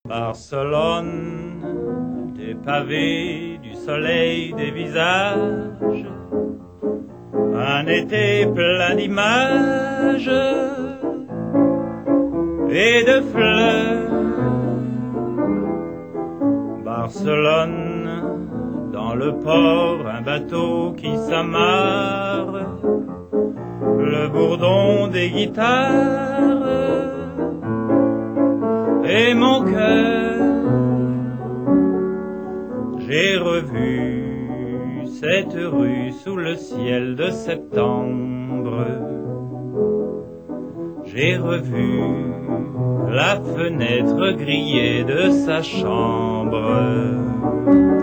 Barcelone, des pavés, du soleil, des visages, un été plein d'images et de fleurs. Barcelone, dans le port, un bateau qui s'amarre, le bourdon des guitares et mon cœur. J'ai revu cette rue sous le ciel de septembre. J'ai revu la fenêtre grillée de sa chambre.